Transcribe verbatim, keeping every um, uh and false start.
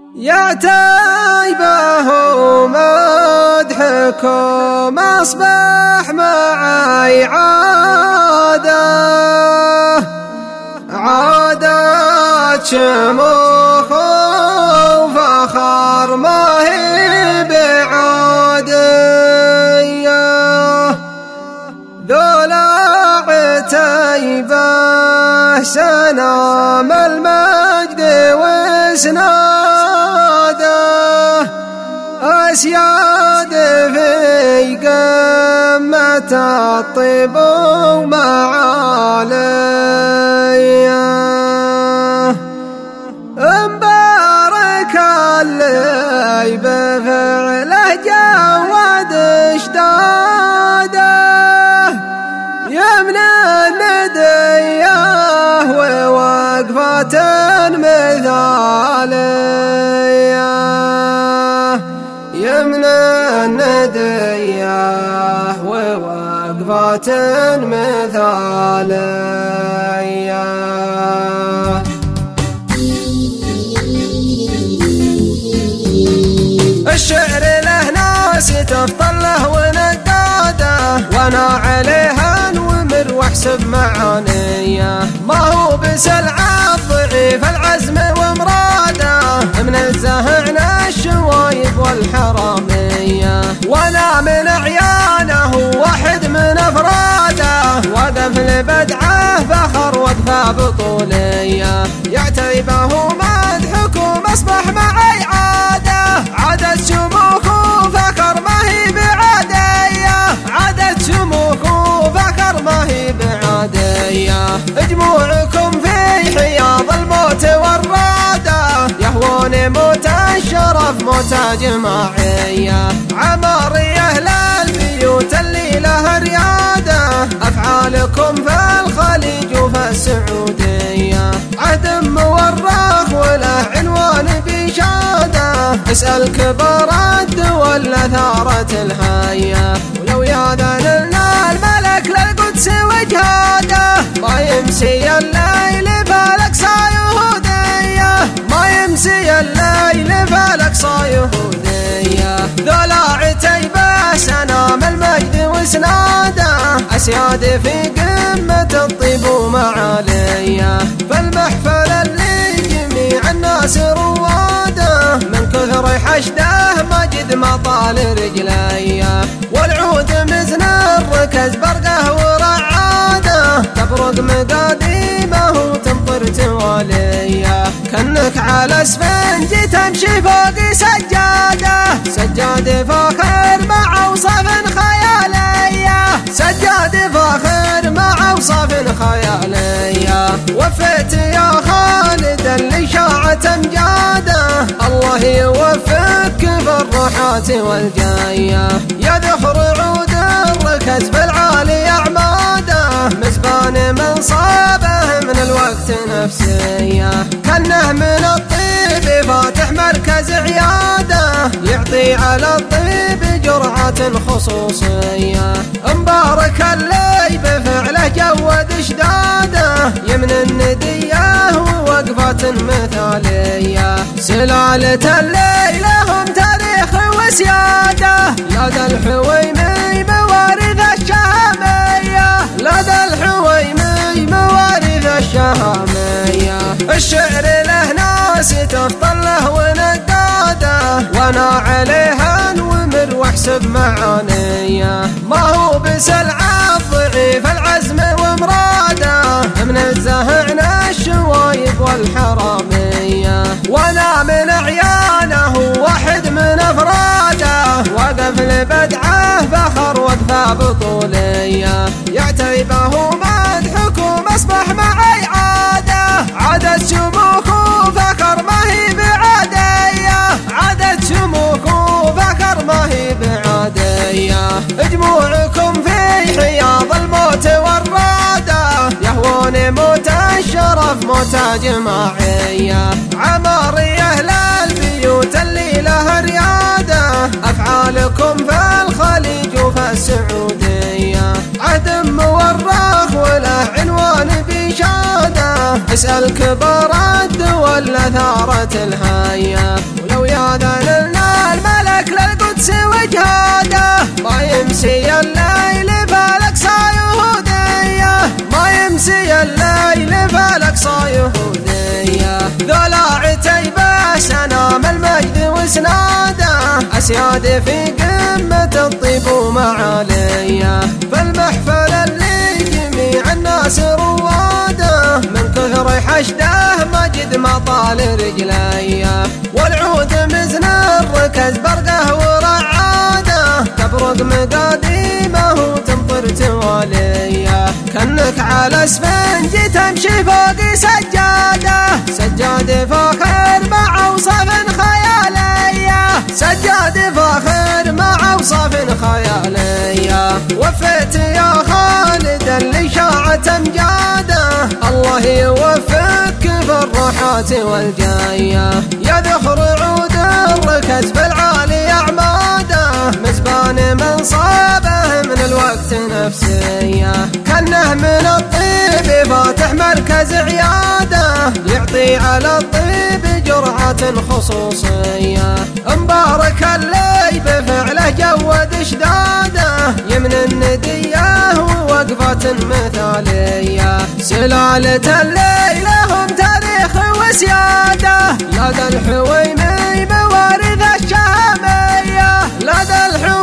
يا تايبه مدحكم أصبح معي عادة، عادة شموخ وفخر ما هي بعادية. ذولا عتيبه سنام المجد واسناده، أسياد في قمة الطيب ومعاليه. مبارك اللي بفعله جود اشداده، يمن النديه ووقفة مثاليه، يمن النديه ووقفة مثاليه. الشعر له ناس تفضله ونقاده، وانا عليها انومر واحسب معانيه. ما هو بسلعة ضعيف العزم ومراده، من الزهعنا الشوايب والحراميه. وانا من اعيانه واحد من افراده، وقف لبدعه فخر وقفه بطوليه. يعتيبه مدحكم اصبح معي عاده، عادة شموخ وفخر ما هي بعادية، عادة شموخ وفخر ما هي بعادية. جموعكم في حياض الموت والرادة، يهوون موت الشرف موت جماعية. عمارية للبيوت اللي لها ريادة، أفعالكم في الخليج وفي السعودية. عهد مورخ وله عنوان بشادة، اسأل كبار الدول ثارت الهية. ولو ياذن لنا الملك للقدس وجهاده، ما يمسي الليل فالأقصى يهودية، ما يمسي الليل فالأقصى يهودية. ذولا عتيبه سنام المجد واسناده، أسياد في قمة الطيب ومعاليه. فالمحفل اللي جميع الناس رواده، من كثر حشده مجد ما طال رجليه. والعود مزن الركز برقه ورعاده، تبرق مقاديمه وتمطر تواليه. كأنك على اسفنج تمشي فوق سجاده، سجاد فاخر مع اوصاف خياليه، سجاد فاخر مع اوصاف خياليه. وفيت يا خالد اللي شاعت امجاده، الله يوفقك بالروحات والجايه. يا ذخر عود الركز في العالي اعماده، مزبان من صابه من الوقت نفسيه. كانه من الطيب فاتح مركز عياده، يعطي على الطيب جرعة خصوصيه. مبارك اللي بفعله جود اشداده، يمن النديه ووقفة مثاليه. سلالة اللي لهم تاريخ وسياده، لدى الحويمي موارث الشهاميه، لدى الحويمي موارث الشهاميه. الشعر له ناس تفضله ونقاده، وانا عليها انومر واحسب معانيه. ما هو بسلعة ضعيف العزم ومراده، من الزهعنا الشوايب والحراميه. وانا من اعيانه واحد من افراده، وقف لبدعه فخر وقفه بطوليه. يعتيبه مدحكم اصبح معي عاده، عادة شموخ وفخر ما هي بعادية، عادة شموخ وفخر ما هي بعادية. جموعكم في حياض الموت والرادة، يهوون موت الشرف موت جماعية. عمارية للبيوت اللي لها ريادة، أفعالكم في الخليج وفي السعودية. عهد مورخ وله عنوان بشادة، اسأل كبار الدول ثارت الهية. وياذن لنا الملك للقدس وجهاده. ما يمسي الليل فالأقصى يهودية، ما يمسي الليل فالأقصى يهودية. ذولا عتيبة سنام المجد وسناده، أسياد في قمة الطيب ومعاليه. فالمحفل اللي جميع الناس رواده، من كثر حشده مجد ما طال رجليه. والعود مزن الركز برقه ورعاده، تبرق مقاديمه وتمطر تواليه. كأنك على اسفنج تمشي فوق سجاده، سجاد فاخر مع اوصاف خياليه، سجاد فاخر مع اوصاف خياليه. وفيت يا خالد اللي شاعت امجاده، الله يوفقك في الروحات والجايه. يا ذخر عود الركز في العالي اعماده، مزبان من صابه من الوقت نفسيه. كانه من الطيب فاتح مركز عياده، يعطي على الطيب جرعات خصوصيه. مبارك اللي بفعله جود اشداده، يمن النديه ووقفات مثاليه. سلالة اللي لهم تاريخ وسياده، لدى الحويمي موارث الشاميه، لدى الحويمي